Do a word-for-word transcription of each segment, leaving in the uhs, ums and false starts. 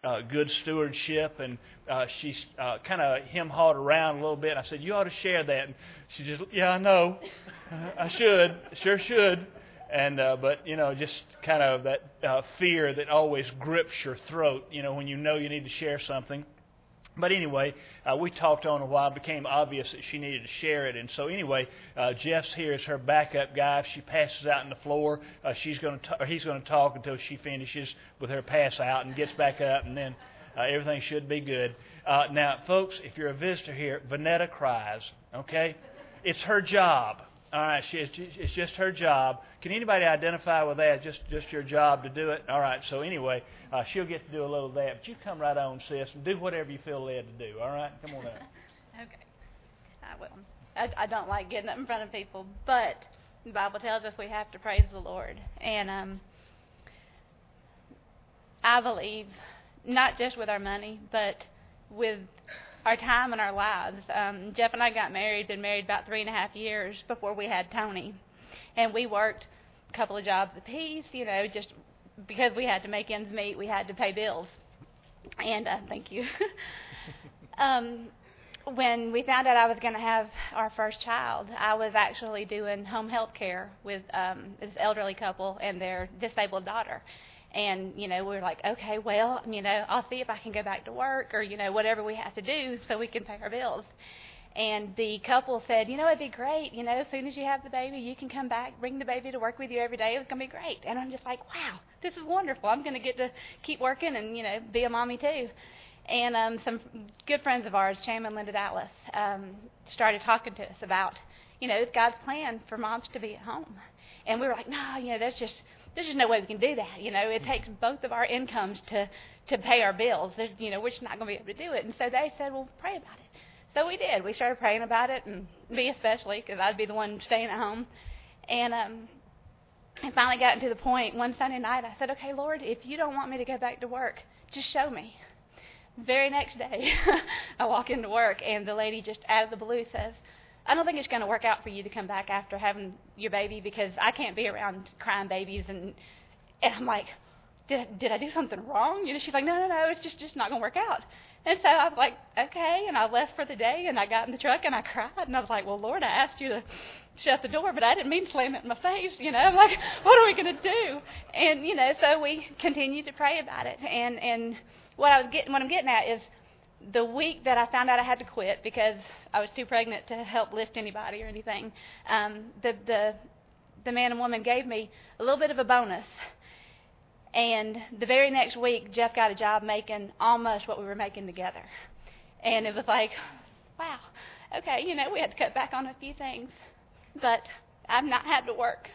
uh, good stewardship, and uh, she uh, kind of hem-hawed around a little bit. I said, you ought to share that. And she just, yeah, I know. I should. Sure should. And uh, but, you know, just kind of that uh, fear that always grips your throat, you know, when you know you need to share something. But anyway, uh, we talked on a while. It became obvious that she needed to share it. And so anyway, uh, Jeff's here as her backup guy. If she passes out on the floor, uh, she's going to, or he's going to talk until she finishes with her pass out and gets back up, and then uh, everything should be good. Uh, now, folks, if you're a visitor here, Vanetta cries. Okay, it's her job. All right, she, it's just her job. Can anybody identify with that? Just just your job to do it? All right, so anyway, uh, she'll get to do a little of that. But you come right on, sis, and do whatever you feel led to do. All right? Come on up. Okay. I will. I, I don't like getting up in front of people, but the Bible tells us we have to praise the Lord. And um, I believe, not just with our money, but with our time and our lives. Um, Jeff and I got married, been married about three and a half years before we had Tony. And we worked a couple of jobs apiece, you know, just because we had to make ends meet, we had to pay bills. And uh, thank you. um, when we found out I was going to have our first child, I was actually doing home health care with um, this elderly couple and their disabled daughter. And, you know, we were like, okay, well, you know, I'll see if I can go back to work or, you know, whatever we have to do so we can pay our bills. And the couple said, you know, it'd be great, you know, as soon as you have the baby, you can come back, bring the baby to work with you every day. It's going to be great. And I'm just like, wow, this is wonderful. I'm going to get to keep working and, you know, be a mommy too. And um, some good friends of ours, Chairman Linda Dallas, um, started talking to us about, you know, God's plan for moms to be at home. And we were like, no, you know, there's just... There's just no way we can do that. You know, it takes both of our incomes to, to pay our bills. There's, you know, we're just not going to be able to do it. And so they said, well, pray about it. So we did. We started praying about it, and me especially, because I'd be the one staying at home. And um, I finally got to the point one Sunday night, I said, okay, Lord, if you don't want me to go back to work, just show me. Very next day, I walk into work, and the lady just out of the blue says, I don't think it's going to work out for you to come back after having your baby because I can't be around crying babies. And and I'm like, did, did I do something wrong? You know, she's like, no, no, no, it's just, just not going to work out. And so I was like, okay. And I left for the day, and I got in the truck, and I cried. And I was like, well, Lord, I asked you to shut the door, but I didn't mean to slam it in my face. You know, I'm like, what are we going to do? And, you know, so we continued to pray about it. And, and what I was getting, what I'm getting at is, the week that I found out I had to quit because I was too pregnant to help lift anybody or anything, um, the, the the man and woman gave me a little bit of a bonus. And the very next week, Jeff got a job making almost what we were making together. And it was like, wow, okay, you know, we had to cut back on a few things, but I've not had to work.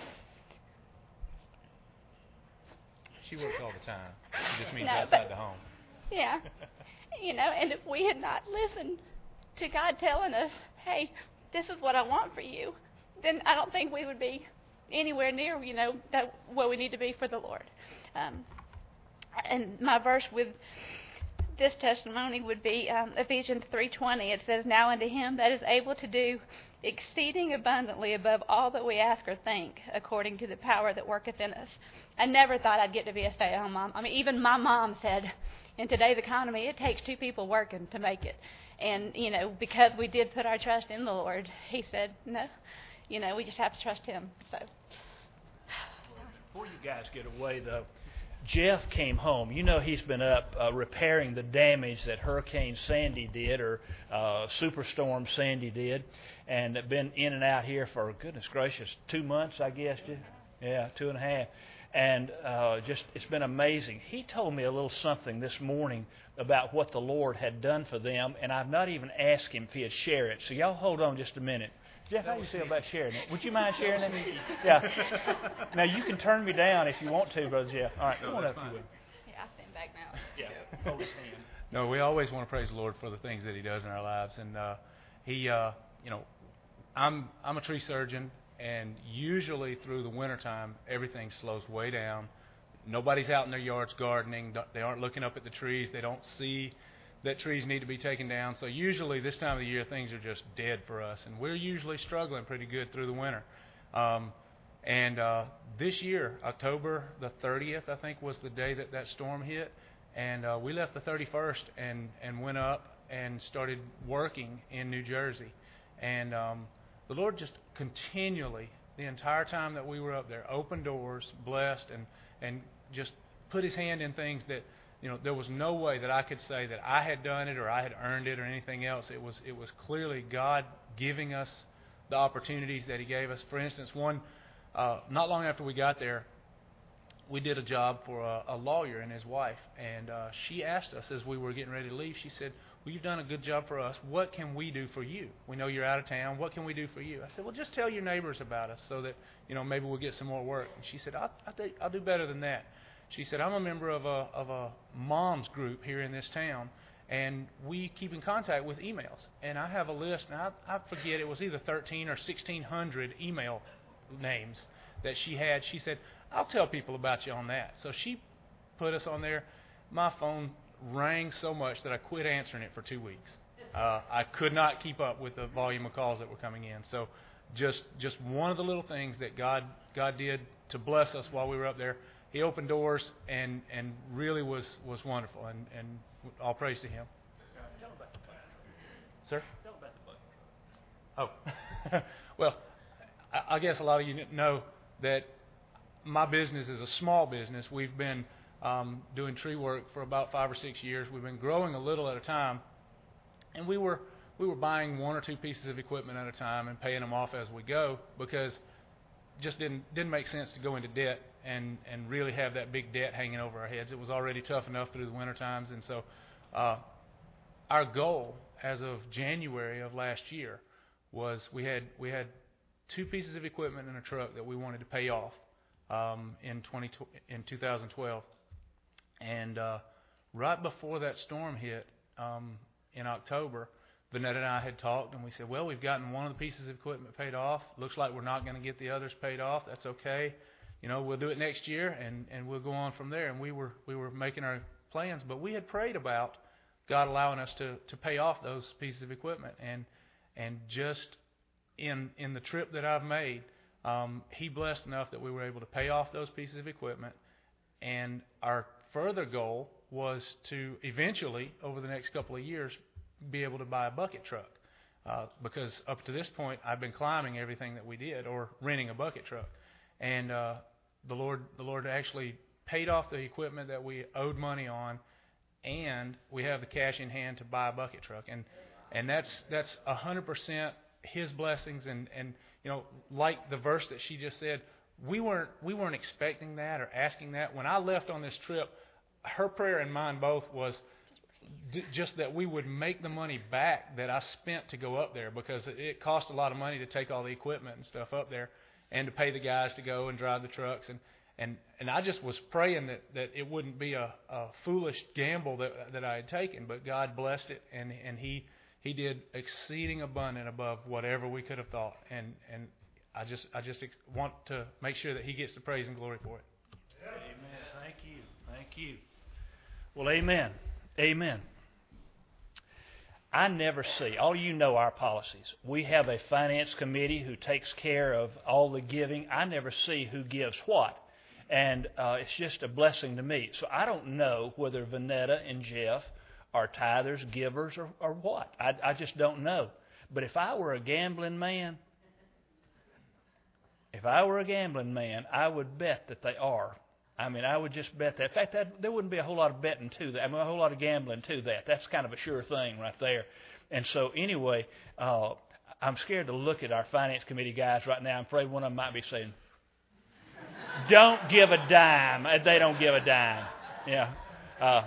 She works all the time. It just means no, outside but, the home. Yeah. You know, and if we had not listened to God telling us, hey, this is what I want for you, then I don't think we would be anywhere near, you know, that where we need to be for the Lord. Um, and my verse with this testimony would be um, Ephesians three twenty. It says, now unto him that is able to do exceeding abundantly above all that we ask or think, according to the power that worketh in us. I never thought I'd get to be a stay-at-home mom. I mean, even my mom said, in today's economy, it takes two people working to make it. And, you know, because we did put our trust in the Lord, he said, no, you know, we just have to trust him. So, before you guys get away, though, Jeff came home. You know he's been up uh, repairing the damage that Hurricane Sandy did, or uh, Superstorm Sandy did, and been in and out here for, goodness gracious, two months, I guess. Yeah, two and a half. And uh, just it's been amazing. He told me a little something this morning about what the Lord had done for them, and I've not even asked him if he'd share it. So y'all hold on just a minute. Jeff, how do you feel about sharing it? Would you mind sharing it? Yeah. Now, you can turn me down if you want to, Brother Jeff. All right, come on up if you will. Yeah, I'll stand back now. Yeah, hold his hand. No, we always want to praise the Lord for the things that he does in our lives. And uh, he, uh, you know, I'm I'm a tree surgeon, and usually through the wintertime, everything slows way down. Nobody's out in their yards gardening. They aren't looking up at the trees. They don't see that trees need to be taken down. So usually this time of the year, things are just dead for us. And we're usually struggling pretty good through the winter. Um, and uh, this year, October the thirtieth, I think, was the day that that storm hit. And uh, we left the thirty-first and, and went up and started working in New Jersey. And um, the Lord just continually, the entire time that we were up there, opened doors, blessed, and, and just put His hand in things that, you know, there was no way that I could say that I had done it or I had earned it or anything else. It was it was clearly God giving us the opportunities that He gave us. For instance, one, uh, not long after we got there, we did a job for a, a lawyer and his wife, and uh, she asked us as we were getting ready to leave, she said, well, you've done a good job for us. What can we do for you? We know you're out of town. What can we do for you? I said, well, just tell your neighbors about us so that, you know, maybe we'll get some more work. And she said, I'll, I'll, do, I'll do better than that. She said, I'm a member of a, of a mom's group here in this town, and we keep in contact with emails. And I have a list, and I, I forget, it was either thirteen or sixteen hundred email names that she had. She said, I'll tell people about you on that. So she put us on there. My phone rang so much that I quit answering it for two weeks. Uh, I could not keep up with the volume of calls that were coming in. So just just one of the little things that God God did to bless us while we were up there. He opened doors and, and really was, was wonderful. And, and all praise to Him. Tell about the bucket. Sir? Tell about the bucket. Oh. Well, I, I guess a lot of you know that my business is a small business. We've been um, doing tree work for about five or six years. We've been growing a little at a time, and we were we were buying one or two pieces of equipment at a time and paying them off as we go because it just didn't didn't make sense to go into debt and, and really have that big debt hanging over our heads. It was already tough enough through the winter times, and so uh, our goal as of January of last year was we had we had two pieces of equipment in a truck that we wanted to pay off. Um, in twenty in two thousand twelve, and uh, right before that storm hit um, in October, Vanetta and I had talked, and we said, "Well, we've gotten one of the pieces of equipment paid off. Looks like we're not going to get the others paid off. That's okay. You know, we'll do it next year, and, and we'll go on from there." And we were we were making our plans, but we had prayed about God allowing us to, to pay off those pieces of equipment, and and just in in the trip that I've made. Um, he blessed enough that we were able to pay off those pieces of equipment, and our further goal was to eventually, over the next couple of years, be able to buy a bucket truck. Uh, because up to this point, I've been climbing everything that we did, or renting a bucket truck. And uh, the Lord, the Lord actually paid off the equipment that we owed money on, and we have the cash in hand to buy a bucket truck. And and that's that's a hundred percent His blessings, and and. You know, like the verse that she just said, we weren't we weren't expecting that or asking that. When I left on this trip, her prayer and mine both was d- just that we would make the money back that I spent to go up there, because it cost a lot of money to take all the equipment and stuff up there and to pay the guys to go and drive the trucks. And, and, and I just was praying that, that it wouldn't be a, a foolish gamble that that I had taken, but God blessed it, and, and He He did exceeding abundant above whatever we could have thought, and and I just I just ex- want to make sure that He gets the praise and glory for it. Amen. Thank you. Thank you. Well, amen. Amen. I never see, all you know our policies. We have a finance committee who takes care of all the giving. I never see who gives what, and uh, it's just a blessing to me. So I don't know whether Vanetta and Jeff are tithers, givers, or, or what. I, I just don't know. But if I were a gambling man, if I were a gambling man, I would bet that they are. I mean, I would just bet that. In fact, that, there wouldn't be a whole lot of betting to that. I mean, a whole lot of gambling to that. That's kind of a sure thing right there. And so anyway, uh, I'm scared to look at our finance committee guys right now. I'm afraid one of them might be saying, don't give a dime. They don't give a dime. Yeah. Uh,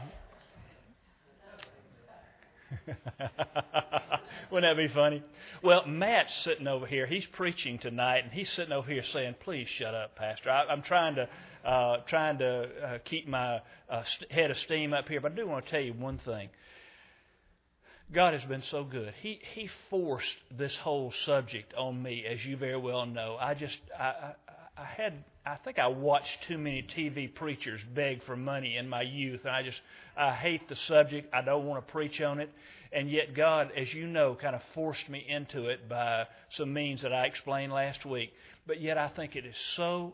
Wouldn't that be funny? Well, Matt's sitting over here. He's preaching tonight, and he's sitting over here saying, "Please shut up, Pastor." I, I'm trying to uh, trying to uh, keep my uh, st- head of steam up here, but I do want to tell you one thing. God has been so good. He He forced this whole subject on me, as you very well know. I just I, I, I had I think I watched too many T V preachers beg for money in my youth, and I just I hate the subject. I don't want to preach on it. And yet God, as you know, kind of forced me into it by some means that I explained last week. But yet I think it is so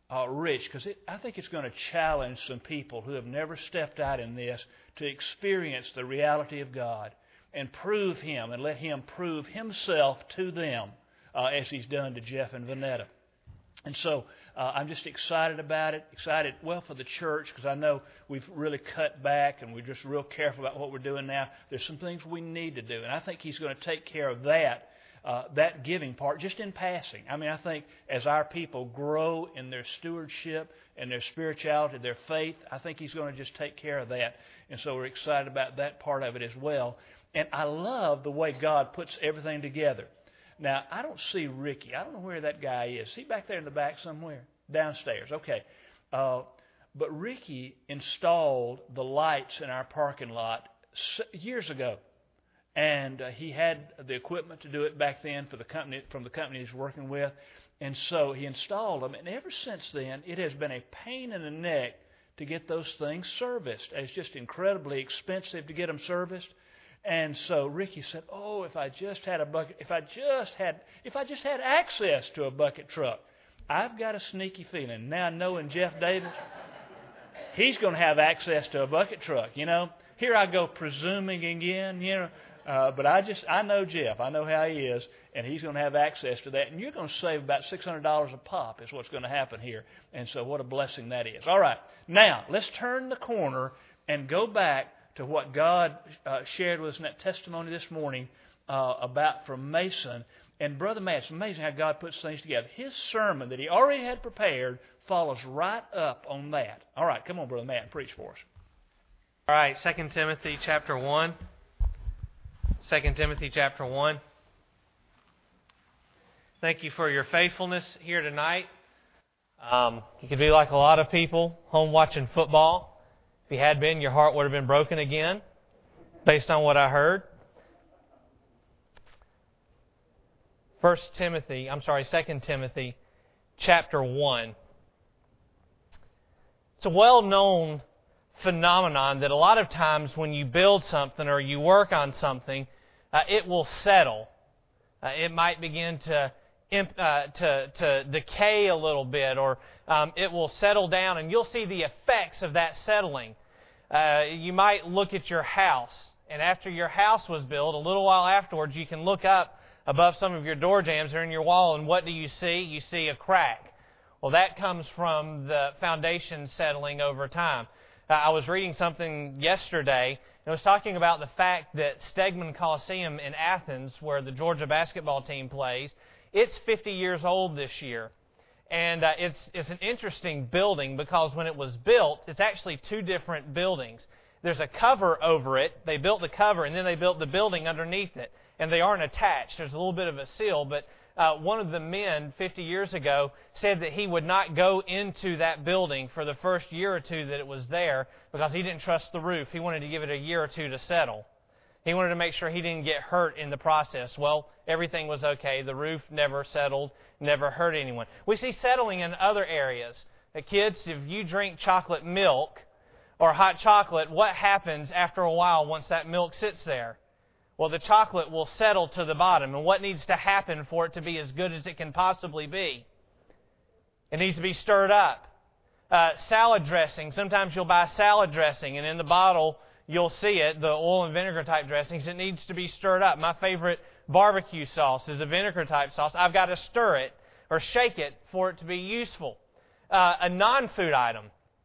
uh, rich, because I think it's going to challenge some people who have never stepped out in this to experience the reality of God and prove Him and let Him prove Himself to them uh, as He's done to Jeff and Vanetta. And so uh, I'm just excited about it, excited, well, for the church, because I know we've really cut back and we're just real careful about what we're doing now. There's some things we need to do, and I think He's going to take care of that, uh, that giving part, just in passing. I mean, I think as our people grow in their stewardship and their spirituality, their faith, I think He's going to just take care of that. And so we're excited about that part of it as well. And I love the way God puts everything together. Now, I don't see Ricky. I don't know where that guy is. Is he back there in the back somewhere? Downstairs. Okay. Uh, but Ricky installed the lights in our parking lot years ago. And uh, he had the equipment to do it back then for the company, from the company he's working with. And so he installed them. And ever since then, it has been a pain in the neck to get those things serviced. It's just incredibly expensive to get them serviced. And so Ricky said, "Oh, if I just had a bucket, if I just had, if I just had access to a bucket truck." I've got a sneaky feeling now, knowing Jeff Davis, he's going to have access to a bucket truck. You know, here I go presuming again. You know, uh, but I just I know Jeff. I know how he is, and he's going to have access to that. And you're going to save about six hundred dollars a pop. Is what's going to happen here. And so, what a blessing that is. All right, now let's turn the corner and go back to what God uh, shared with us in that testimony this morning uh, about from Mason. And Brother Matt, it's amazing how God puts things together. His sermon that he already had prepared follows right up on that. All right, come on, Brother Matt, and preach for us. All right, Second Timothy chapter one. Second Timothy chapter one. Thank you for your faithfulness here tonight. Um, you could be like a lot of people home watching football. If you had been, your heart would have been broken again, based on what I heard. First Timothy, I'm sorry, Second Timothy, chapter one. It's a well-known phenomenon that a lot of times when you build something or you work on something, uh, it will settle. Uh, it might begin to Uh, to, to decay a little bit, or um, it will settle down, and you'll see the effects of that settling. Uh, you might look at your house, and after your house was built, a little while afterwards, you can look up above some of your door jambs or in your wall, and what do you see? You see a crack. Well, that comes from the foundation settling over time. Uh, I was reading something yesterday, and it was talking about the fact that Stegman Coliseum in Athens, where the Georgia basketball team plays, it's fifty years old this year. And uh, it's it's an interesting building because when it was built, it's actually two different buildings. There's a cover over it. They built the cover, and then they built the building underneath it. And they aren't attached. There's a little bit of a seal. But uh, one of the men fifty years ago said that he would not go into that building for the first year or two that it was there because he didn't trust the roof. He wanted to give it a year or two to settle. He wanted to make sure he didn't get hurt in the process. Well, everything was okay. The roof never settled, never hurt anyone. We see settling in other areas. Uh, kids, if you drink chocolate milk or hot chocolate, what happens after a while once that milk sits there? Well, the chocolate will settle to the bottom. And what needs to happen for it to be as good as it can possibly be? It needs to be stirred up. Uh, salad dressing. Sometimes you'll buy salad dressing, and in the bottle you'll see it, the oil and vinegar type dressings. It needs to be stirred up. My favorite barbecue sauce is a vinegar type sauce. I've got to stir it or shake it for it to be useful. Uh, a non-food item.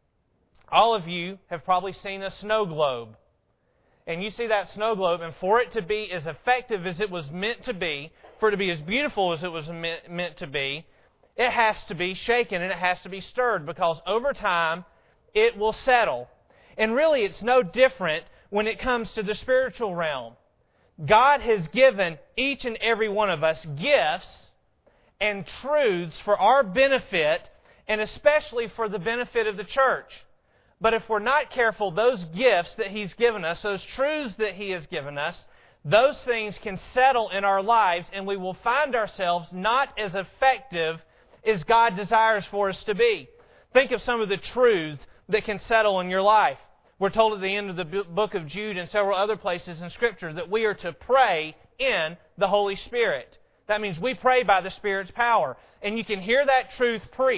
All of you have probably seen a snow globe. And you see that snow globe, and for it to be as effective as it was meant to be, for it to be as beautiful as it was meant, meant to be, it has to be shaken and it has to be stirred, because over time it will settle. And really, it's no different when it comes to the spiritual realm. God has given each and every one of us gifts and truths for our benefit, and especially for the benefit of the church. But if we're not careful, those gifts that He's given us, those truths that He has given us, those things can settle in our lives, and we will find ourselves not as effective as God desires for us to be. Think of some of the truths that can settle in your life. We're told at the end of the book of Jude and several other places in Scripture that we are to pray in the Holy Spirit. That means we pray by the Spirit's power. And you can hear that truth preached,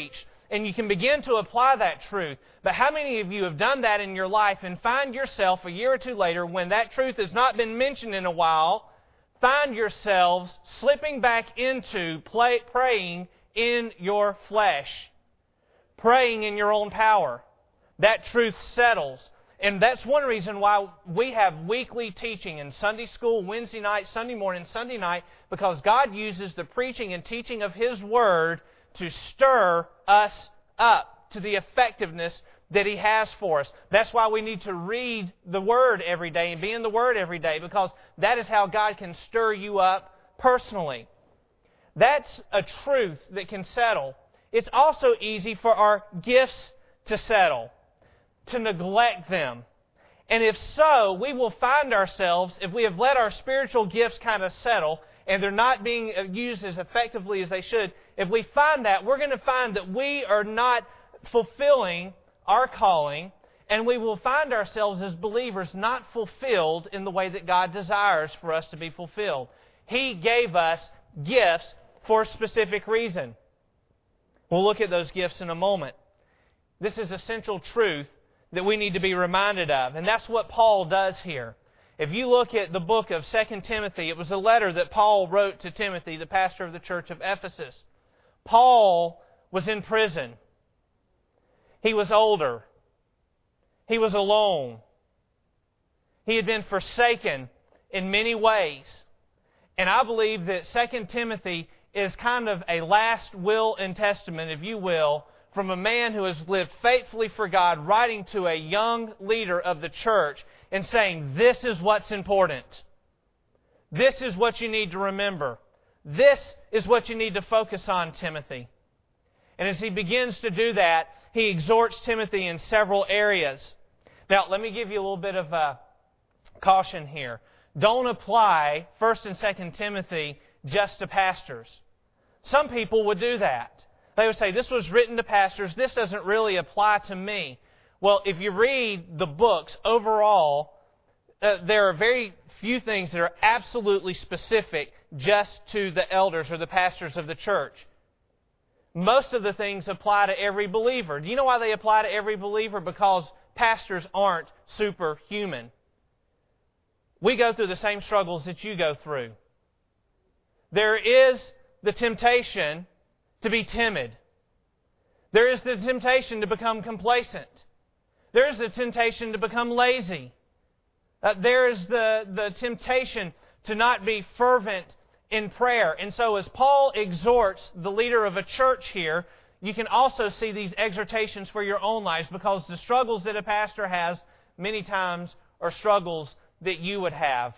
and you can begin to apply that truth. But how many of you have done that in your life and find yourself a year or two later, when that truth has not been mentioned in a while, find yourselves slipping back into play, praying in your flesh, praying in your own power? That truth settles. And that's one reason why we have weekly teaching in Sunday school, Wednesday night, Sunday morning, Sunday night, because God uses the preaching and teaching of His Word to stir us up to the effectiveness that He has for us. That's why we need to read the Word every day and be in the Word every day, because that is how God can stir you up personally. That's a truth that can settle. It's also easy for our gifts to settle, to neglect them. And if so, we will find ourselves, if we have let our spiritual gifts kind of settle and they're not being used as effectively as they should, if we find that, we're going to find that we are not fulfilling our calling, and we will find ourselves as believers not fulfilled in the way that God desires for us to be fulfilled. He gave us gifts for a specific reason. We'll look at those gifts in a moment. This is essential truth that we need to be reminded of. And that's what Paul does here. If you look at the book of Second Timothy, it was a letter that Paul wrote to Timothy, the pastor of the church of Ephesus. Paul was in prison. He was older. He was alone. He had been forsaken in many ways. And I believe that Second Timothy is kind of a last will and testament, if you will, from a man who has lived faithfully for God, writing to a young leader of the church and saying, this is what's important. This is what you need to remember. This is what you need to focus on, Timothy. And as he begins to do that, he exhorts Timothy in several areas. Now, let me give you a little bit of a caution here. Don't apply First and Second Timothy just to pastors. Some people would do that. They would say, this was written to pastors, this doesn't really apply to me. Well, if you read the books overall, uh, there are very few things that are absolutely specific just to the elders or the pastors of the church. Most of the things apply to every believer. Do you know why they apply to every believer? Because pastors aren't superhuman. We go through the same struggles that you go through. There is the temptation to be timid. There is the temptation to become complacent. There is the temptation to become lazy. Uh, there is the, the temptation to not be fervent in prayer. And so as Paul exhorts the leader of a church here, you can also see these exhortations for your own lives, because the struggles that a pastor has many times are struggles that you would have.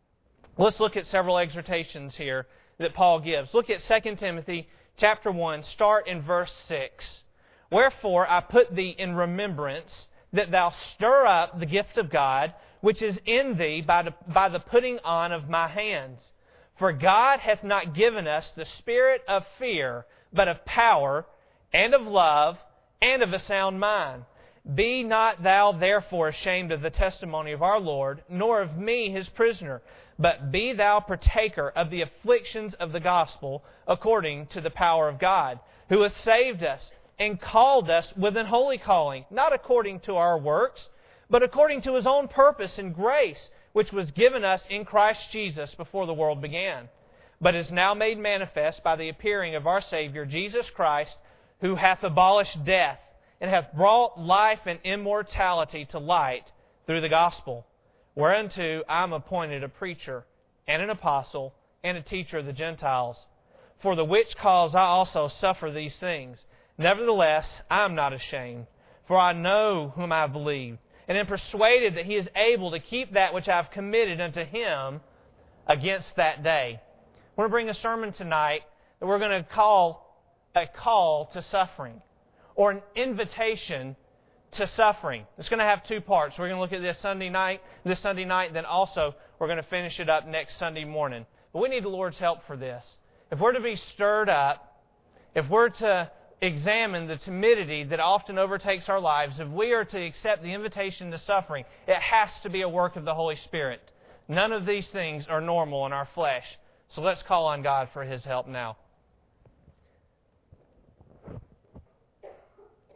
Let's look at several exhortations here that Paul gives. Look at Second Timothy chapter one, start in verse six. Wherefore I put thee in remembrance that thou stir up the gift of God, which is in thee by the, by the putting on of my hands. For God hath not given us the spirit of fear, but of power, and of love, and of a sound mind. Be not thou therefore ashamed of the testimony of our Lord, nor of me his prisoner, but be thou partaker of the afflictions of the gospel, according to the power of God, who hath saved us, and called us with an holy calling, not according to our works, but according to His own purpose and grace, which was given us in Christ Jesus before the world began, but is now made manifest by the appearing of our Savior Jesus Christ, who hath abolished death, and hath brought life and immortality to light through the gospel, whereunto I am appointed a preacher, and an apostle, and a teacher of the Gentiles. For the which cause I also suffer these things. Nevertheless, I am not ashamed, for I know whom I have believed, and am persuaded that He is able to keep that which I have committed unto Him against that day. We're going to bring a sermon tonight that we're going to call a call to suffering, or an invitation to suffering. It's going to have two parts. We're going to look at this Sunday night, this Sunday night, then also we're going to finish it up next Sunday morning. But we need the Lord's help for this. If we're to be stirred up, if we're to examine the timidity that often overtakes our lives, if we are to accept the invitation to suffering, it has to be a work of the Holy Spirit. None of these things are normal in our flesh. So let's call on God for His help now.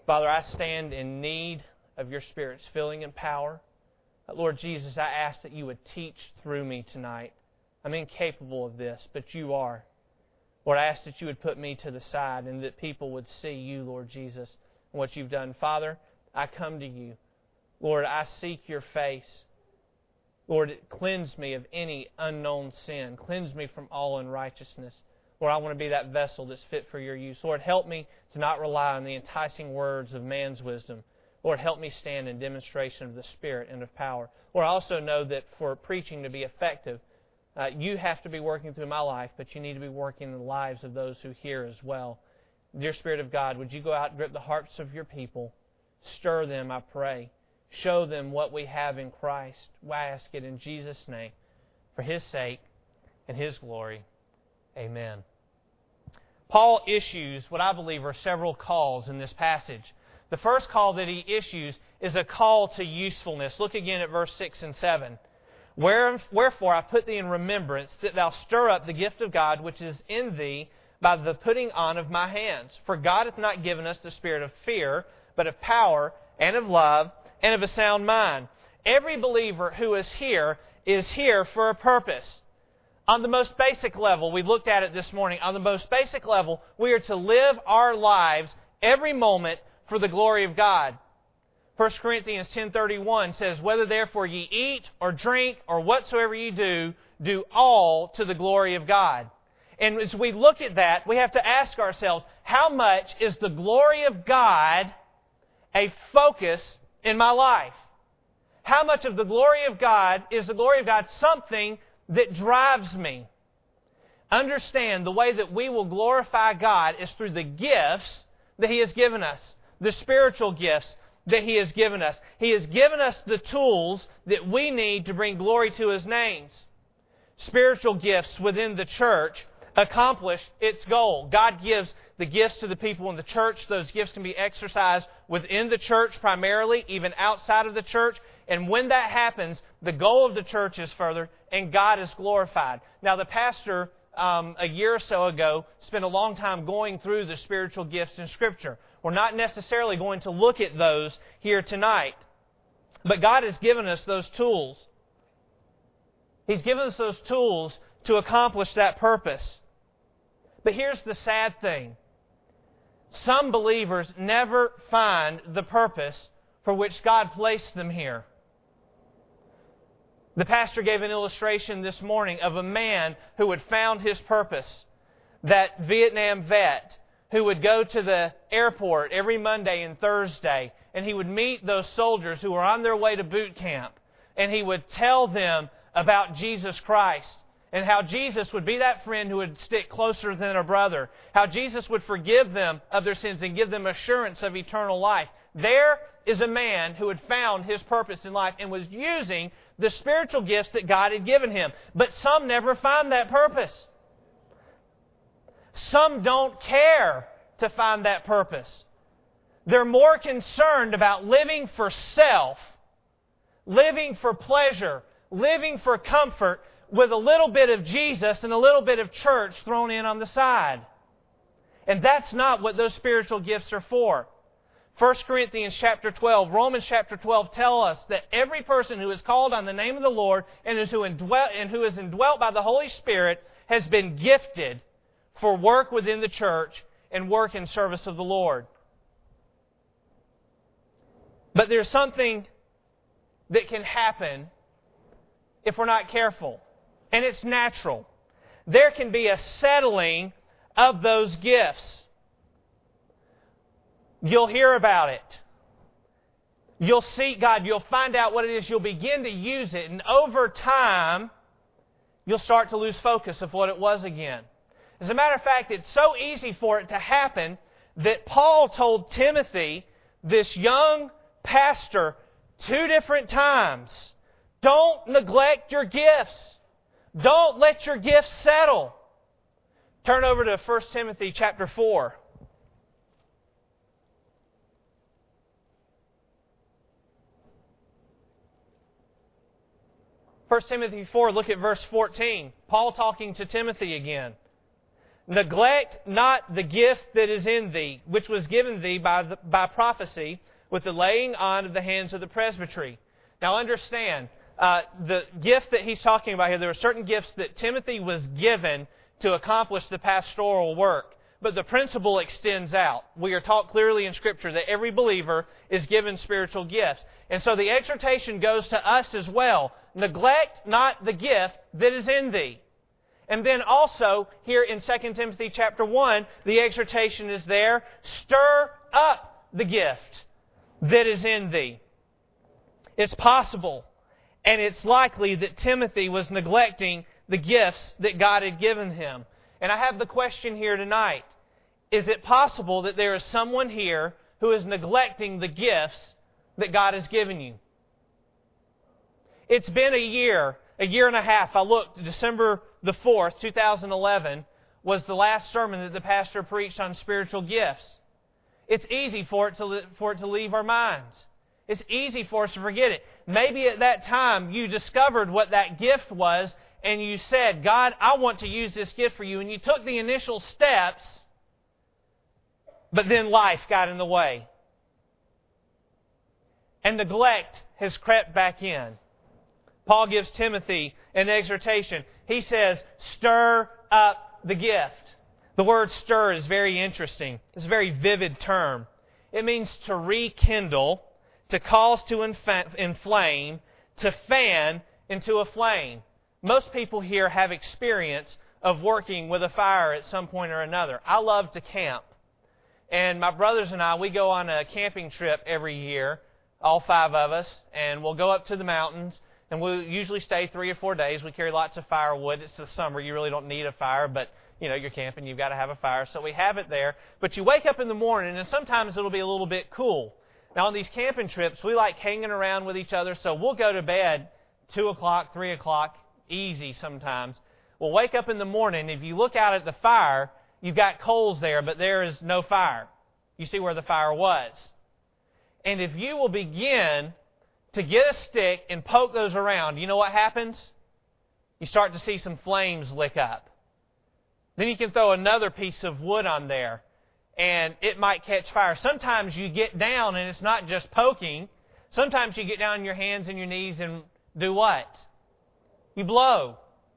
Father, I stand in need of your Spirit's filling and power. Lord Jesus, I ask that you would teach through me tonight. I'm incapable of this, but you are. Lord, I ask that you would put me to the side and that people would see you, Lord Jesus, and what you've done. Father, I come to you. Lord, I seek your face. Lord, cleanse me of any unknown sin. Cleanse me from all unrighteousness. Lord, I want to be that vessel that's fit for your use. Lord, help me to not rely on the enticing words of man's wisdom. Lord, help me stand in demonstration of the Spirit and of power. Lord, I also know that for preaching to be effective, uh, you have to be working through my life, but you need to be working in the lives of those who hear as well. Dear Spirit of God, would you go out and grip the hearts of your people? Stir them, I pray. Show them what we have in Christ. I ask it in Jesus' name, for His sake and His glory. Amen. Paul issues what I believe are several calls in this passage. The first call that he issues is a call to usefulness. Look again at verse six and seven. Wherefore I put thee in remembrance that thou stir up the gift of God which is in thee by the putting on of my hands. For God hath not given us the spirit of fear, but of power and of love and of a sound mind. Every believer who is here is here for a purpose. On the most basic level, we looked at it this morning, on the most basic level, we are to live our lives every moment for the glory of God. First Corinthians ten thirty-one says, Whether therefore ye eat or drink or whatsoever ye do, do all to the glory of God. And as we look at that, we have to ask ourselves, how much is the glory of God a focus in my life? How much of the glory of God is the glory of God something that drives me? Understand the way that we will glorify God is through the gifts that He has given us. The spiritual gifts that He has given us. He has given us the tools that we need to bring glory to His names. Spiritual gifts within the church accomplish its goal. God gives the gifts to the people in the church. Those gifts can be exercised within the church primarily, even outside of the church. And when that happens, the goal of the church is furthered and God is glorified. Now, the pastor um, a year or so ago spent a long time going through the spiritual gifts in Scripture. We're not necessarily going to look at those here tonight. But God has given us those tools. He's given us those tools to accomplish that purpose. But here's the sad thing. Some believers never find the purpose for which God placed them here. The pastor gave an illustration this morning of a man who had found his purpose. That Vietnam vet who would go to the airport every Monday and Thursday, and he would meet those soldiers who were on their way to boot camp, and he would tell them about Jesus Christ, and how Jesus would be that friend who would stick closer than a brother, how Jesus would forgive them of their sins and give them assurance of eternal life. There is a man who had found his purpose in life and was using the spiritual gifts that God had given him. But some never find that purpose. Some don't care to find that purpose. They're more concerned about living for self, living for pleasure, living for comfort, with a little bit of Jesus and a little bit of church thrown in on the side. And that's not what those spiritual gifts are for. First Corinthians chapter twelve, Romans chapter twelve tell us that every person who is called on the name of the Lord and is who, indwell, and who is indwelt by the Holy Spirit has been gifted for work within the church and work in service of the Lord. But there's something that can happen if we're not careful. And it's natural. There can be a settling of those gifts. You'll hear about it. You'll seek God. You'll find out what it is. You'll begin to use it. And over time, you'll start to lose focus of what it was again. As a matter of fact, it's so easy for it to happen that Paul told Timothy, this young pastor, two different times, don't neglect your gifts. Don't let your gifts settle. Turn over to First Timothy chapter four. First Timothy four, look at verse fourteen. Paul talking to Timothy again. Neglect not the gift that is in thee, which was given thee by, the, by prophecy, with the laying on of the hands of the presbytery. Now understand, uh, the gift that he's talking about here, there are certain gifts that Timothy was given to accomplish the pastoral work. But the principle extends out. We are taught clearly in Scripture that every believer is given spiritual gifts. And so the exhortation goes to us as well. Neglect not the gift that is in thee. And then also, here in Second Timothy chapter one, the exhortation is there, stir up the gift that is in thee. It's possible, and it's likely that Timothy was neglecting the gifts that God had given him. And I have the question here tonight. Is it possible that there is someone here who is neglecting the gifts that God has given you? It's been a year, a year and a half. I looked, December the fourth, two thousand eleven, was the last sermon that the pastor preached on spiritual gifts. It's easy for it to, for it to leave our minds. It's easy for us to forget it. Maybe at that time you discovered what that gift was and you said, God, I want to use this gift for you. And you took the initial steps, but then life got in the way. And neglect has crept back in. Paul gives Timothy an exhortation. He says, stir up the gift. The word stir is very interesting. It's a very vivid term. It means to rekindle, to cause to inflame, to fan into a flame. Most people here have experience of working with a fire at some point or another. I love to camp. And my brothers and I, we go on a camping trip every year, all five of us, and we'll go up to the mountains, and we'll usually stay three or four days. We carry lots of firewood. It's the summer. You really don't need a fire, but, you know, you're camping. You've got to have a fire. So we have it there. But you wake up in the morning, and sometimes it'll be a little bit cool. Now, on these camping trips, we like hanging around with each other, so we'll go to bed two o'clock, three o'clock, easy sometimes. We'll wake up in the morning. If you look out at the fire, you've got coals there, but there is no fire. You see where the fire was. And if you will begin to get a stick and poke those around, you know what happens? You start to see some flames lick up. Then you can throw another piece of wood on there, and it might catch fire. Sometimes you get down, and it's not just poking. Sometimes you get down on your hands and your knees and do what? You blow.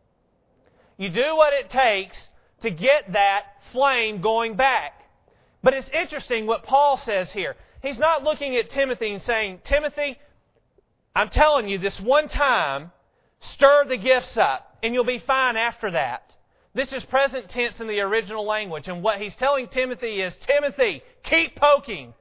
You do what it takes to get that flame going back. But it's interesting what Paul says here. He's not looking at Timothy and saying, Timothy, I'm telling you, this one time, stir the gifts up, and you'll be fine after that. This is present tense in the original language, and what he's telling Timothy is, Timothy, keep poking,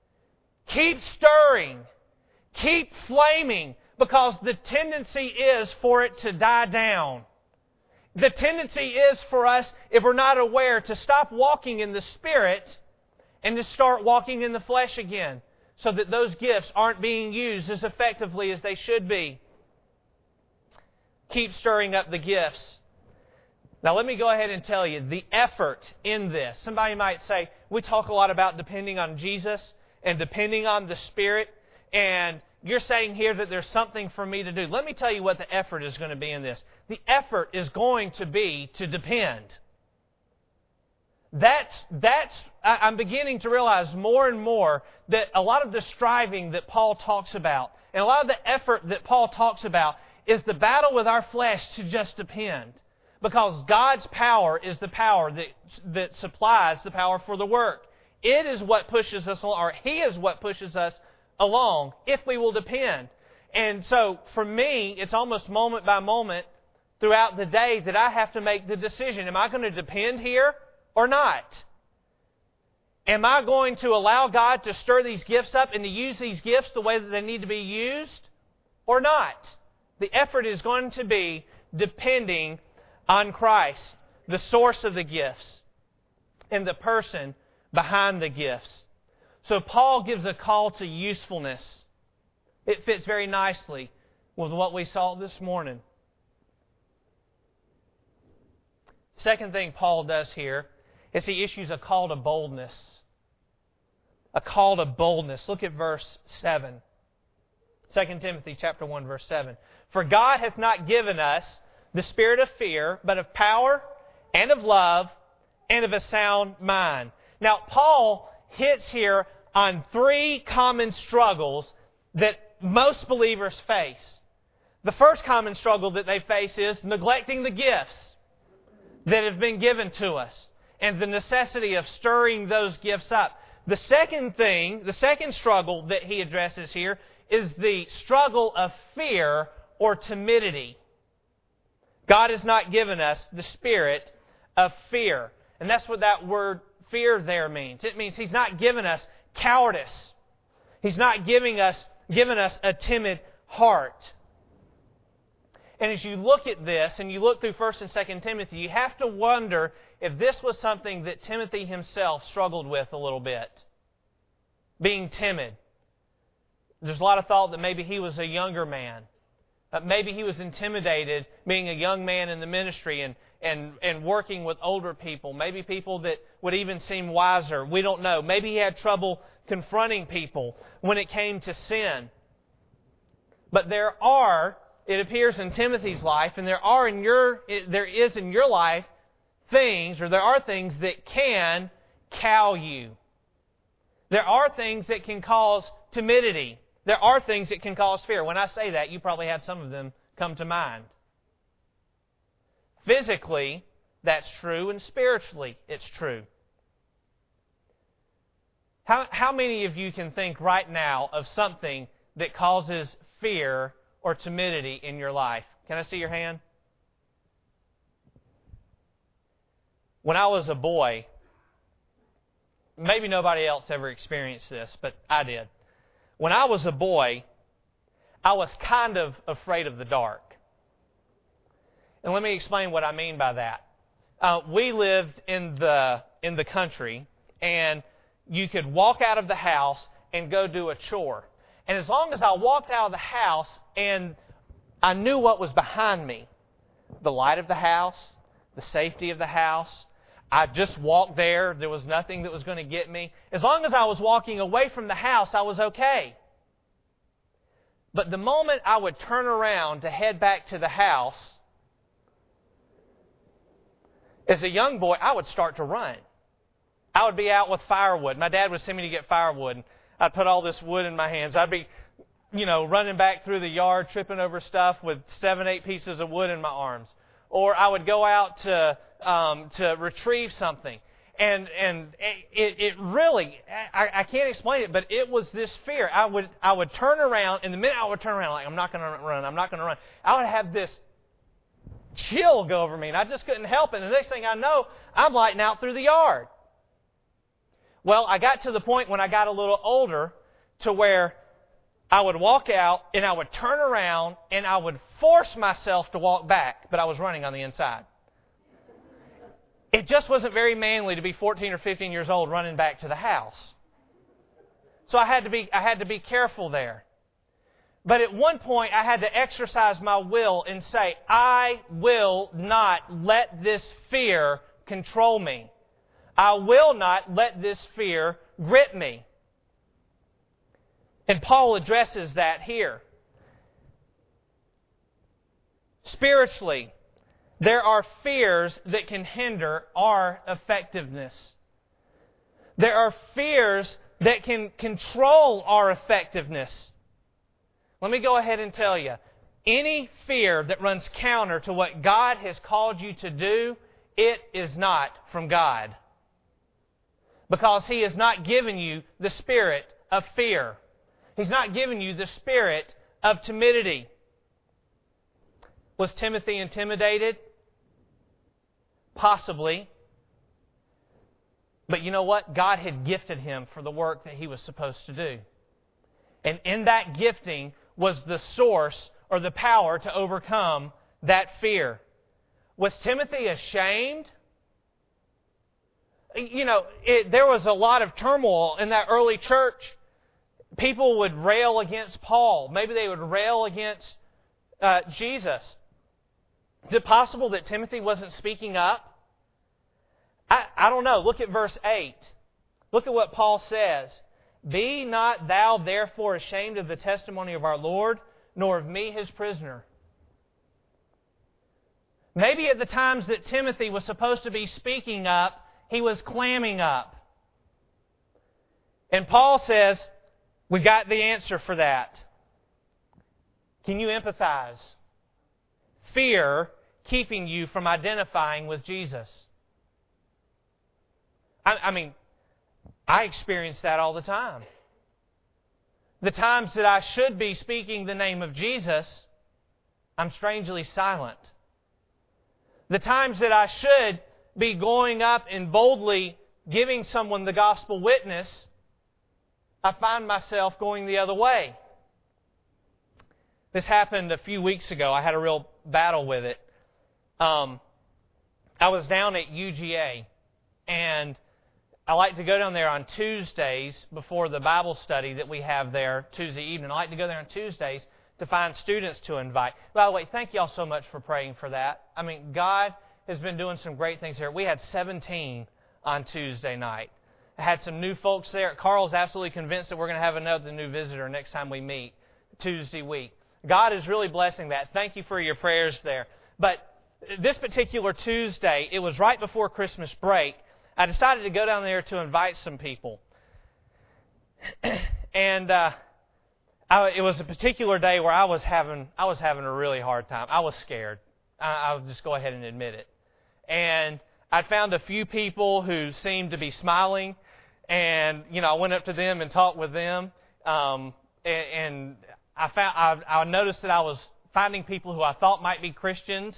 keep stirring, keep flaming, because the tendency is for it to die down. The tendency is for us, if we're not aware, to stop walking in the Spirit and to start walking in the flesh again, so that those gifts aren't being used as effectively as they should be. Keep stirring up the gifts. Now let me go ahead and tell you, the effort in this. Somebody might say, we talk a lot about depending on Jesus and depending on the Spirit, and you're saying here that there's something for me to do. Let me tell you what the effort is going to be in this. The effort is going to be to depend. That's, that's, I'm beginning to realize more and more that a lot of the striving that Paul talks about and a lot of the effort that Paul talks about is the battle with our flesh to just depend. Because God's power is the power that, that supplies the power for the work. It is what pushes us along, or He is what pushes us along if we will depend. And so for me, it's almost moment by moment throughout the day that I have to make the decision. Am I going to depend here or not? Am I going to allow God to stir these gifts up and to use these gifts the way that they need to be used or not? The effort is going to be depending on Christ, the source of the gifts, and the person behind the gifts. So Paul gives a call to usefulness. It fits very nicely with what we saw this morning. Second thing Paul does here is he issues a call to boldness. A call to boldness. Look at verse seven. Second Timothy chapter one, verse seven. For God hath not given us the spirit of fear, but of power and of love and of a sound mind. Now, Paul hits here on three common struggles that most believers face. The first common struggle that they face is neglecting the gifts that have been given to us and the necessity of stirring those gifts up. The second thing, the second struggle that he addresses here is the struggle of fear or timidity. God has not given us the spirit of fear. And that's what that word fear there means. It means He's not given us cowardice. He's not giving us, given us a timid heart. And as you look at this, and you look through First and Second Timothy, you have to wonder if this was something that Timothy himself struggled with a little bit. Being timid. There's a lot of thought that maybe he was a younger man. Uh, maybe he was intimidated being a young man in the ministry and, and, and working with older people. Maybe people that would even seem wiser. We don't know. Maybe he had trouble confronting people when it came to sin. But there are, it appears in Timothy's life, and there are in your, there is in your life things, or there are things that can cow you. There are things that can cause timidity. There are things that can cause fear. When I say that, you probably have some of them come to mind. Physically, that's true, and spiritually, it's true. How, how many of you can think right now of something that causes fear or timidity in your life? Can I see your hand? When I was a boy, maybe nobody else ever experienced this, but I did. When I was a boy, I was kind of afraid of the dark. And let me explain what I mean by that. Uh, we lived in the in the country, and you could walk out of the house and go do a chore. And as long as I walked out of the house and I knew what was behind me, the light of the house, the safety of the house, I just walked there. There was nothing that was going to get me. As long as I was walking away from the house, I was okay. But the moment I would turn around to head back to the house, as a young boy, I would start to run. I would be out with firewood. My dad would send me to get firewood. And I'd put all this wood in my hands. I'd be, you know, running back through the yard, tripping over stuff with seven, eight pieces of wood in my arms. Or I would go out to um, to retrieve something. And and it, it really, I, I can't explain it, but it was this fear. I would I would turn around, and the minute I would turn around, like, I'm not going to run, I'm not going to run, I would have this chill go over me, and I just couldn't help it. And the next thing I know, I'm lighting out through the yard. Well, I got to the point when I got a little older to where I would walk out, and I would turn around, and I would force myself to walk back, but I was running on the inside. It just wasn't very manly to be fourteen or fifteen years old running back to the house. So I had to be I had to be careful there. But at one point I had to exercise my will and say, I will not let this fear control me. I will not let this fear grip me. And Paul addresses that here. Spiritually, there are fears that can hinder our effectiveness. There are fears that can control our effectiveness. Let me go ahead and tell you, any fear that runs counter to what God has called you to do, it is not from God. Because He has not given you the spirit of fear. He's not given you the spirit of timidity. Was Timothy intimidated? Possibly. But you know what? God had gifted him for the work that he was supposed to do. And in that gifting was the source or the power to overcome that fear. Was Timothy ashamed? You know, it, there was a lot of turmoil in that early church. People would rail against Paul. Maybe they would rail against uh, Jesus. Is it possible that Timothy wasn't speaking up? I, I don't know. Look at verse eight. Look at what Paul says. Be not thou therefore ashamed of the testimony of our Lord, nor of me his prisoner. Maybe at the times that Timothy was supposed to be speaking up, He was clamming up. And Paul says, we got the answer for that. Can you empathize? Fear keeping you from identifying with Jesus. I, I mean, I experience that all the time. The times that I should be speaking the name of Jesus, I'm strangely silent. The times that I should be going up and boldly giving someone the gospel witness, I find myself going the other way. This happened a few weeks ago. I had a real battle with it. Um, I was down at U G A, and I like to go down there on Tuesdays before the Bible study that we have there Tuesday evening. I like to go there on Tuesdays to find students to invite. By the way, thank you all so much for praying for that. I mean, God has been doing some great things here. We had seventeen on Tuesday night. I had some new folks there. Carl's absolutely convinced that we're going to have another new visitor next time we meet Tuesday week. God is really blessing that. Thank you for your prayers there. But this particular Tuesday, it was right before Christmas break. I decided to go down there to invite some people. and uh, I, it was a particular day where I was having I was having a really hard time. I was scared. I, I'll just go ahead and admit it. And I found a few people who seemed to be smiling, and you know I went up to them and talked with them. Um, and, and I found I, I noticed that I was finding people who I thought might be Christians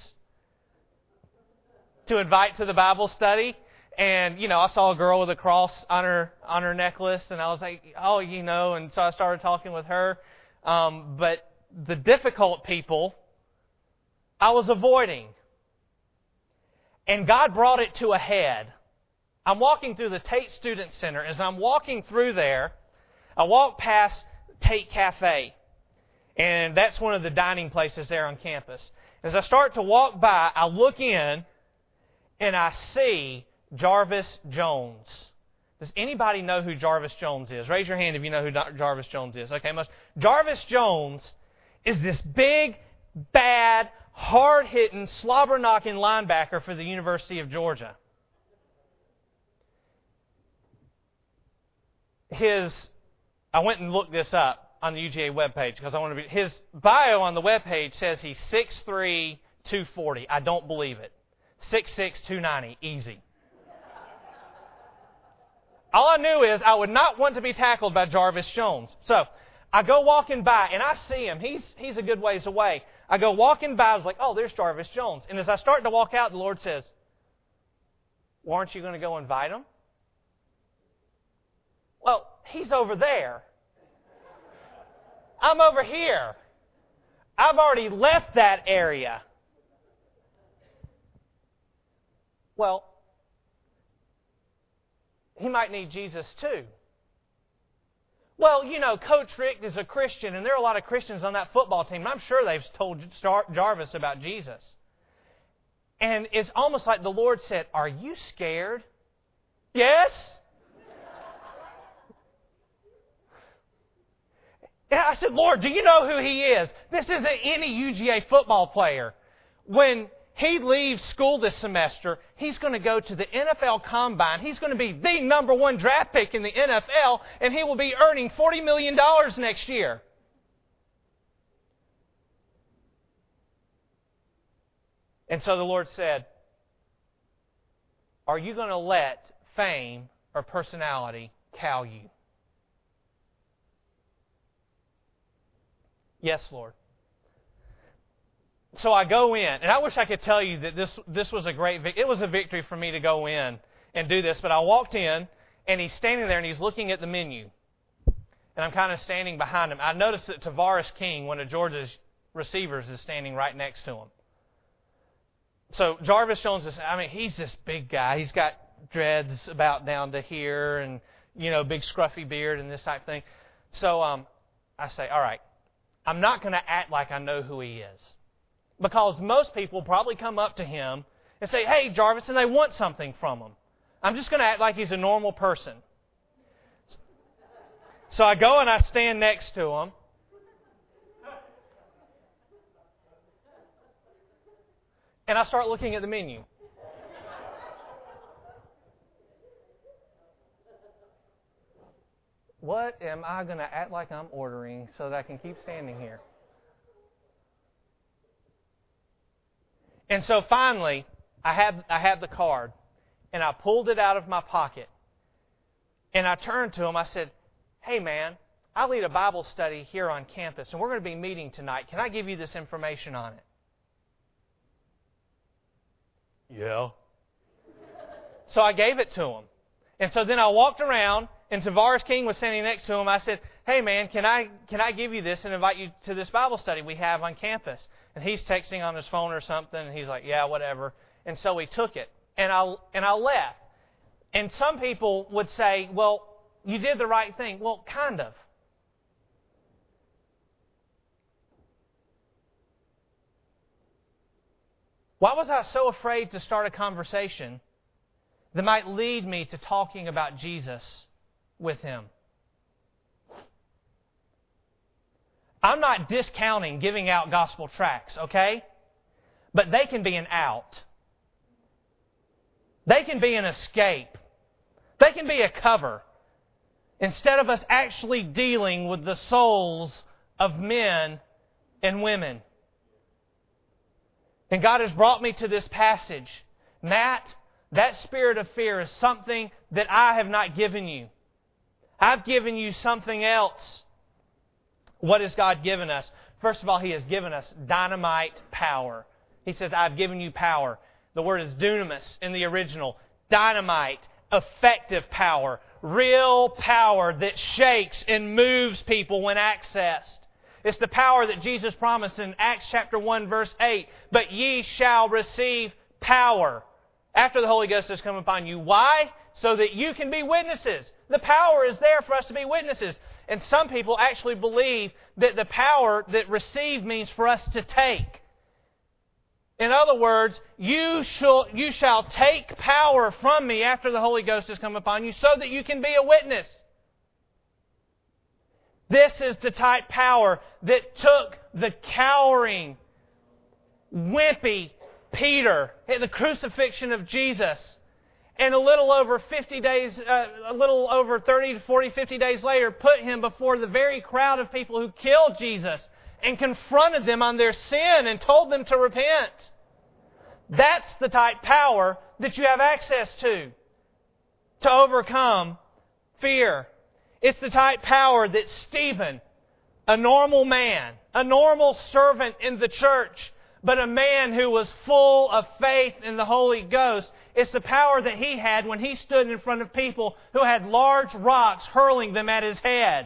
to invite to the Bible study. And, you know, I saw a girl with a cross on her on her necklace, and I was like, oh, you know, and so I started talking with her. Um, but the difficult people, I was avoiding. And God brought it to a head. I'm walking through the Tate Student Center. As I'm walking through there, I walk past Tate Cafe. And that's one of the dining places there on campus. As I start to walk by, I look in, and I see Jarvis Jones. Does anybody know who Jarvis Jones is? Raise your hand if you know who Jarvis Jones is. Okay, most. Jarvis Jones is this big, bad, hard-hitting, slobber-knocking linebacker for the University of Georgia. His, I went and looked this up on the U G A webpage because I want to be. His bio on the webpage says he's six three, two forty. I don't believe it. six six, two ninety, easy. All I knew is I would not want to be tackled by Jarvis Jones. So I go walking by, and I see him. He's he's a good ways away. I go walking by. I was like, oh, there's Jarvis Jones. And as I start to walk out, the Lord says, well, aren't you going to go invite him? Well, he's over there. I'm over here. I've already left that area. Well, he might need Jesus too. Well, you know, Coach Rick is a Christian, and there are a lot of Christians on that football team, and I'm sure they've told Jarvis about Jesus. And it's almost like the Lord said, are you scared? Yes. And I said, Lord, do you know who he is? This isn't any U G A football player. When he leaves school this semester, he's going to go to the N F L Combine. He's going to be the number one draft pick in the N F L, and he will be earning forty million dollars next year. And so the Lord said, are you going to let fame or personality cow you? Yes, Lord. So I go in, and I wish I could tell you that this this was a great victory. It was a victory for me to go in and do this, but I walked in, and he's standing there, and he's looking at the menu. And I'm kind of standing behind him. I noticed that Tavares King, one of Georgia's receivers, is standing right next to him. So Jarvis Jones is, I mean, he's this big guy. He's got dreads about down to here and, you know, big scruffy beard and this type of thing. So um, I say, all right, I'm not going to act like I know who he is. Because most people probably come up to him and say, hey, Jarvis, and they want something from him. I'm just going to act like he's a normal person. So I go and I stand next to him. And I start looking at the menu. what am I going to act like I'm ordering so that I can keep standing here? And so finally, I had I had the card, and I pulled it out of my pocket, and I turned to him. I said, "Hey, man, I lead a Bible study here on campus, and we're going to be meeting tonight. Can I give you this information on it?" Yeah. So I gave it to him. And so then I walked around, and Tavares King was standing next to him. I said, "Hey, man, can I can I give you this and invite you to this Bible study we have on campus?" And he's texting on his phone or something, and he's like, "Yeah, whatever." And so he took it, and I and I left. And some people would say, "Well, you did the right thing." Well, kind of. Why was I so afraid to start a conversation that might lead me to talking about Jesus with him? I'm not discounting giving out gospel tracts, okay? But they can be an out. They can be an escape. They can be a cover. Instead of us actually dealing with the souls of men and women. And God has brought me to this passage. Matt, that spirit of fear is something that I have not given you. I've given you something else. What has God given us? First of all, He has given us dynamite power. He says, "I've given you power." The word is dunamis in the original. Dynamite, effective power, real power that shakes and moves people when accessed. It's the power that Jesus promised in Acts chapter one, verse eight. "But ye shall receive power after the Holy Ghost has come upon you." Why? So that you can be witnesses. The power is there for us to be witnesses. And some people actually believe that the power that receive means for us to take. In other words, you shall, you shall take power from me after the Holy Ghost has come upon you so that you can be a witness. This is the type power that took the cowering, wimpy Peter at the crucifixion of Jesus, and a little over fifty days, uh, a little over thirty to forty, fifty days later, put him before the very crowd of people who killed Jesus and confronted them on their sin and told them to repent. That's the type power that you have access to, to overcome fear. It's the type power that Stephen, a normal man, a normal servant in the church, but a man who was full of faith in the Holy Ghost, it's the power that he had when he stood in front of people who had large rocks hurling them at his head,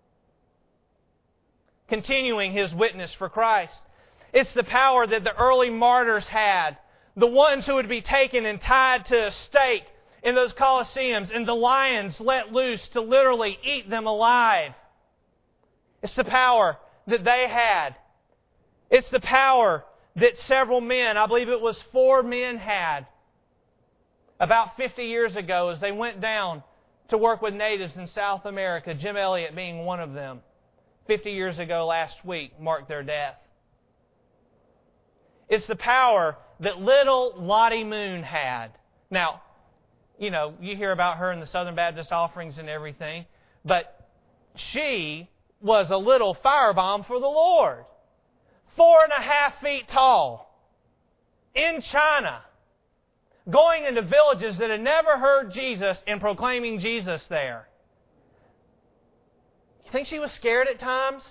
continuing his witness for Christ. It's the power that the early martyrs had, the ones who would be taken and tied to a stake in those Colosseums, and the lions let loose to literally eat them alive. It's the power that they had. It's the power that several men, I believe it was four men, had about fifty years ago as they went down to work with natives in South America, Jim Elliot being one of them. fifty years ago last week marked their death. It's the power that little Lottie Moon had. Now, you know, you hear about her in the Southern Baptist offerings and everything, but she was a little firebomb for the Lord. Four and a half feet tall, in China, going into villages that had never heard Jesus and proclaiming Jesus there. You think she was scared at times?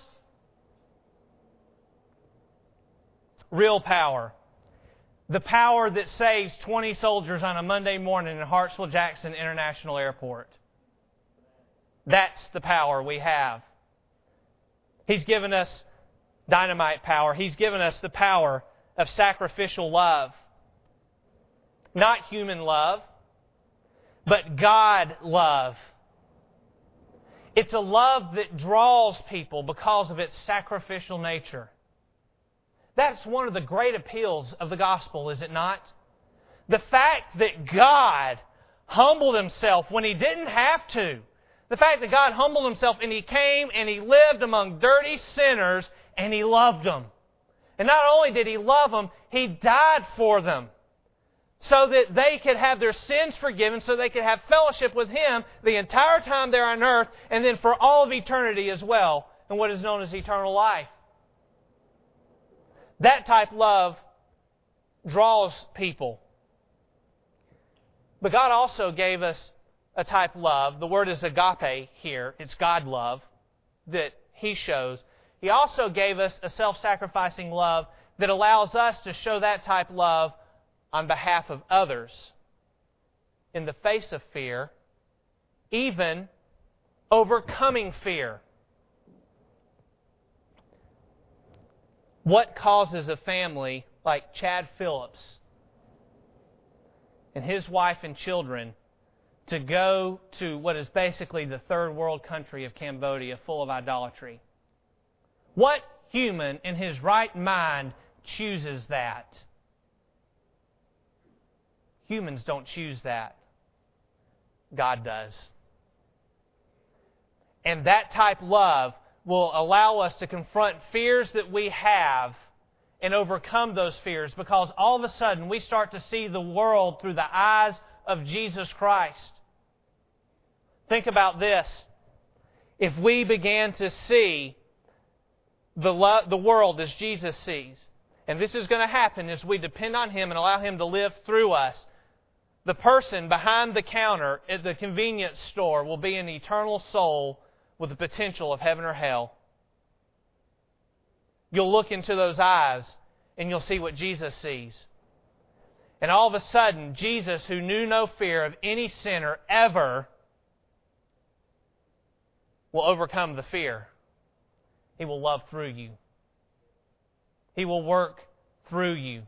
Real power. The power that saves twenty soldiers on a Monday morning in Hartsville-Jackson International Airport. That's the power we have. He's given us dynamite power. He's given us the power of sacrificial love. Not human love, but God love. It's a love that draws people because of its sacrificial nature. That's one of the great appeals of the gospel, is it not? The fact that God humbled Himself when He didn't have to. The fact that God humbled Himself and He came and He lived among dirty sinners and He loved them. And not only did He love them, He died for them so that they could have their sins forgiven, so they could have fellowship with Him the entire time they're on earth, and then for all of eternity as well, in what is known as eternal life. That type of love draws people. But God also gave us a type of love. The word is agape here. It's God love that He shows. He also gave us a self-sacrificing love that allows us to show that type of love on behalf of others in the face of fear, even overcoming fear. What causes a family like Chad Phillips and his wife and children to go to what is basically the third world country of Cambodia full of idolatry? What human in his right mind chooses that? Humans don't choose that. God does. And that type of love will allow us to confront fears that we have and overcome those fears, because all of a sudden we start to see the world through the eyes of Jesus Christ. Think about this. If we began to see the, lo- the world as Jesus sees, and this is going to happen as we depend on Him and allow Him to live through us, the person behind the counter at the convenience store will be an eternal soul with the potential of heaven or hell. You'll look into those eyes and you'll see what Jesus sees. And all of a sudden, Jesus, who knew no fear of any sinner ever, will overcome the fear. He will love through you. He will work through you.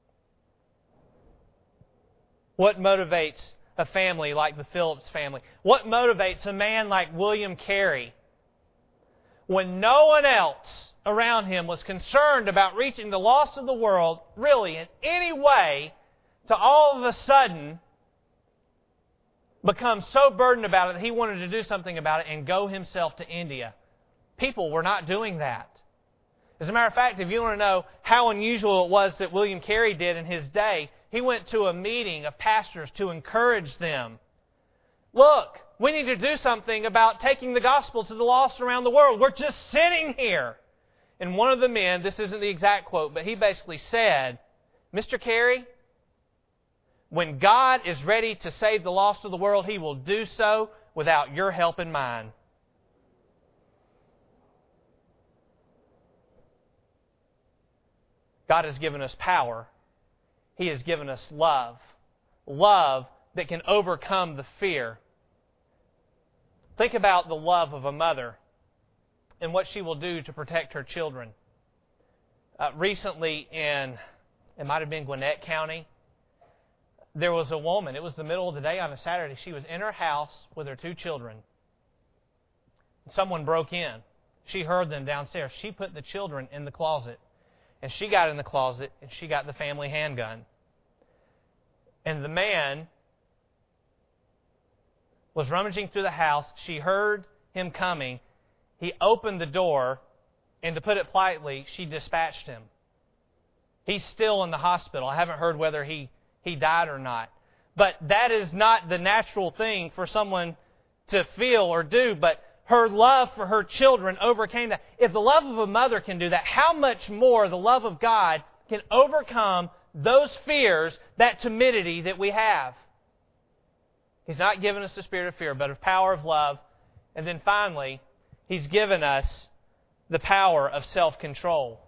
What motivates a family like the Phillips family? What motivates a man like William Carey? When no one else around him was concerned about reaching the lost of the world, really in any way, to all of a sudden become so burdened about it that he wanted to do something about it and go himself to India. People were not doing that. As a matter of fact, if you want to know how unusual it was that William Carey did in his day, he went to a meeting of pastors to encourage them. Look, we need to do something about taking the gospel to the lost around the world. We're just sitting here. And one of the men, this isn't the exact quote, but he basically said, Mister Carey, when God is ready to save the lost of the world, He will do so without your help and mine. God has given us power. He has given us love. Love that can overcome the fear. Think about the love of a mother and what she will do to protect her children. Uh, recently in, it might have been Gwinnett County, there was a woman, it was the middle of the day on a Saturday, she was in her house with her two children. Someone broke in. She heard them downstairs. She put the children in the closet. And she got in the closet and she got the family handgun. And the man was rummaging through the house. She heard him coming. He opened the door, and to put it politely, she dispatched him. He's still in the hospital. I haven't heard whether he, he died or not. But that is not the natural thing for someone to feel or do, but her love for her children overcame that. If the love of a mother can do that, how much more the love of God can overcome those fears, that timidity that we have. He's not given us the spirit of fear, but of power, of love. And then finally, He's given us the power of self-control.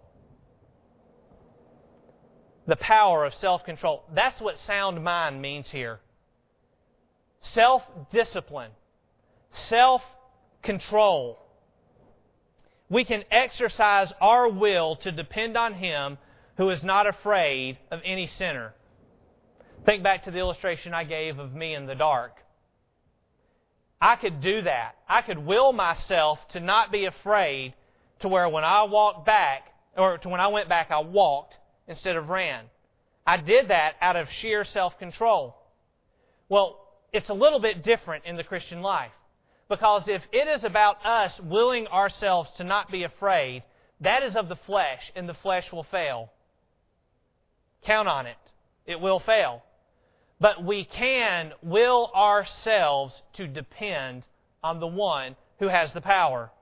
The power of self-control. That's what sound mind means here. Self-discipline. Self-control. We can exercise our will to depend on Him who is not afraid of any sinner. Think back to the illustration I gave of me in the dark. I could do that. I could will myself to not be afraid, to where when I walked back, or to when I went back, I walked instead of ran. I did that out of sheer self-control. Well, it's a little bit different in the Christian life. Because if it is about us willing ourselves to not be afraid, that is of the flesh, and the flesh will fail. Count on it. It will fail. but we can will ourselves to depend on the one who has the power.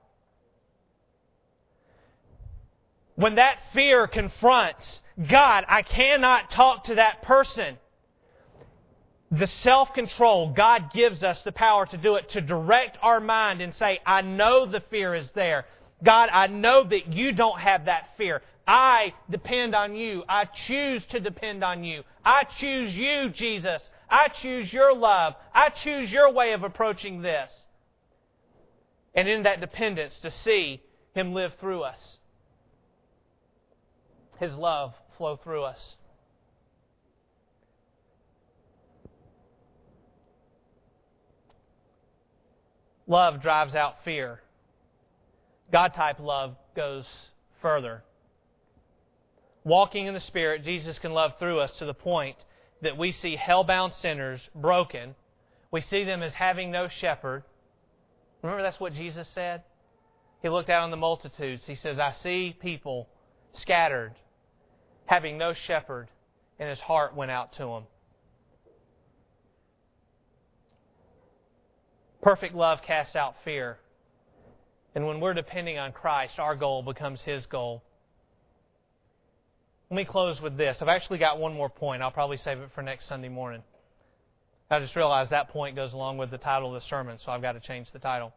When that fear confronts, God, I cannot talk to that person. The self-control, God gives us the power to do it, to direct our mind and say, I know the fear is there. God, I know that you don't have that fear. I depend on you. I choose to depend on you. I choose you, Jesus. I choose your love. I choose your way of approaching this. And in that dependence, to see Him live through us. His love flow through us. Love drives out fear. God-type love goes further. Walking in the Spirit, Jesus can love through us to the point that we see hell-bound sinners broken. We see them as having no shepherd. Remember, that's what Jesus said? He looked out on the multitudes. He says, I see people scattered, having no shepherd, and His heart went out to them. Perfect love casts out fear. And when we're depending on Christ, our goal becomes His goal. Let me close with this. I've actually got one more point. I'll probably save it for next Sunday morning. I just realized that point goes along with the title of the sermon, so I've got to change the title.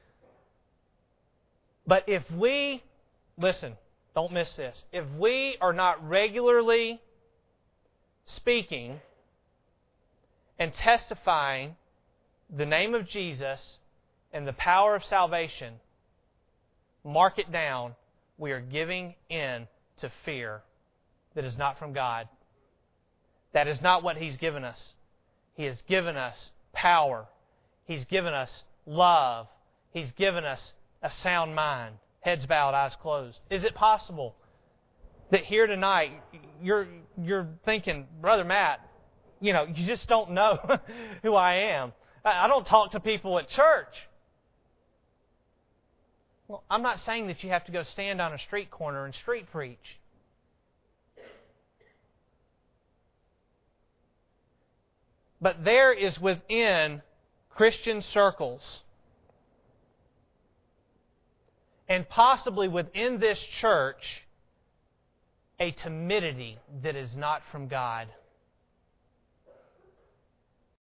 But if we, listen, don't miss this. If we are not regularly speaking and testifying the name of Jesus and the power of salvation, mark it down, we are giving in to fear that is not from God. That is not what He's given us. He has given us power. He's given us love. He's given us a sound mind. Heads bowed, eyes closed. Is it possible that here tonight you're you're thinking, Brother Matt, you know, you just don't know who I am. I don't talk to people at church. Well, I'm not saying that you have to go stand on a street corner and street preach. But there is within Christian circles, and possibly within this church, a timidity that is not from God.